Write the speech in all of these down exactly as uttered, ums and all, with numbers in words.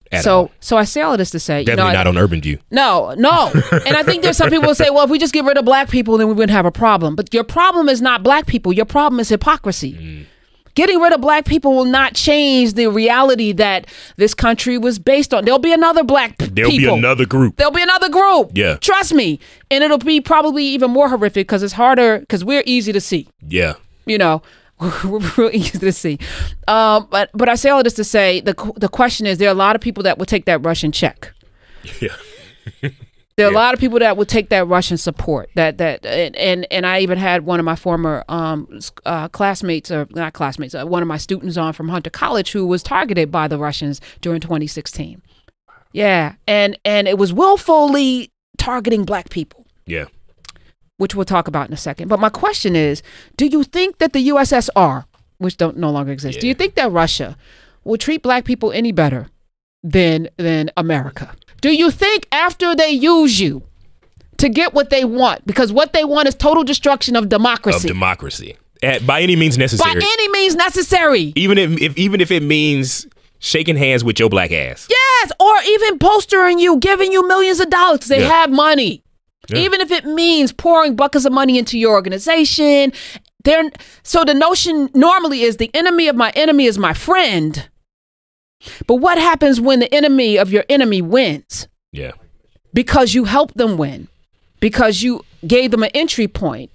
At so, all. so I say all of this to say, Definitely you know, not on Urban View. No, no. And I think there's some people who say, well, if we just get rid of black people, then we wouldn't have a problem. But your problem is not black people. Your problem is hypocrisy. Mm. Getting rid of black people will not change the reality that this country was based on. There'll be another black p- There'll people. be another group. There'll be another group. Yeah. Trust me. And it'll be probably even more horrific because it's harder because we're easy to see. Yeah. You know, we're real easy to see. Um, but but I say all this to say the the question is, there are a lot of people that will take that Russian check. Yeah. There are Yeah. a lot of people that would take that Russian support. That that and and, and I even had one of my former um, uh, classmates, or not classmates, uh, one of my students on from Hunter College who was targeted by the Russians during twenty sixteen. Yeah, and and it was willfully targeting black people. Yeah. Which we'll talk about in a second. But my question is, do you think that the U S S R, which don't no longer exist, Yeah. do you think that Russia will treat black people any better than than America? Do you think after they use you to get what they want, because what they want is total destruction of democracy. Of democracy. At, by any means necessary. By any means necessary. Even if, if even if it means shaking hands with your black ass. Yes, or even bolstering you, giving you millions of dollars because they Yeah. have money. Yeah. Even if it means pouring buckets of money into your organization. They're, so the notion normally is the enemy of my enemy is my friend. But what happens when the enemy of your enemy wins? Yeah. Because you helped them win. Because you gave them an entry point.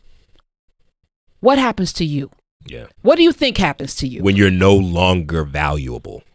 What happens to you? Yeah. What do you think happens to you? When you're no longer valuable.